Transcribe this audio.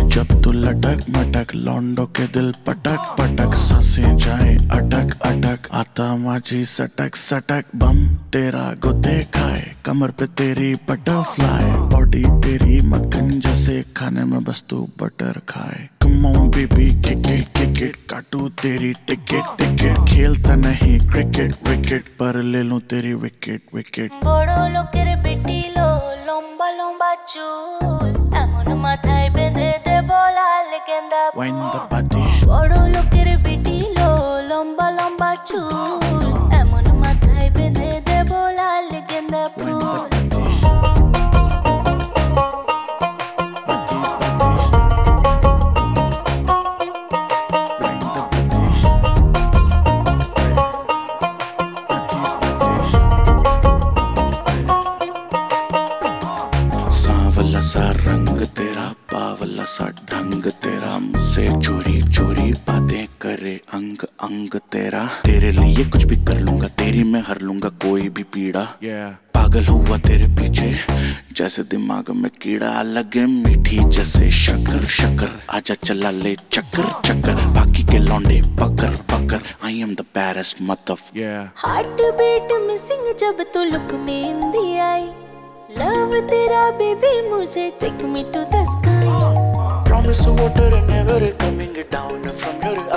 जब तू लटक मटक लौंडो के दिल पटक पटक, सांसें जाए अटक अटक, आता माझी सटक सटक, बम तेरा गुदे खाए, कमर पे तेरी बटरफ्लाई, बॉडी तेरी मक्खन जैसे, खाने में बस तू बटर खाए। Come on baby kick it, काटू तेरी टिकट टिकट, खेलता नहीं क्रिकेट विकेट, पर ले लूं तेरी विकेट विकेट। बड़ो लोकेर बेटिलो लंबा लंबा चूल, एमन माथाय बेঁধে দেব লাল গেন্দা ফুল। Wind the body, বড় লোকের বেটিলো লম্বা লম্বা চুল, এমন মাথায় বেঁধে দেব লাল গেন্দা wind full. the body, body body, wind the body, body body। सांवला सा रंग तेरा, बावला सा ढंग तेरा, मुझसे चोरी चोरी बातें करे अंग अंग तेरा, तेरे लिए कुछ भी कर लूंगा, तेरी मैं हर लूंगा कोई भी पीड़ा। पागल हुआ तेरे पीछे जैसे दिमाग में कीड़ा, लगे मीठी जैसे शक्कर शक्कर, आजा चला ले चक्कर चक्कर, बाकी के लौंडे पकड़ पकड़, I am the barest mother. Heart beat missing जब तू look me in the eye, love तेरा बेबी मुझे take me to the sky. Promise water and never coming down from your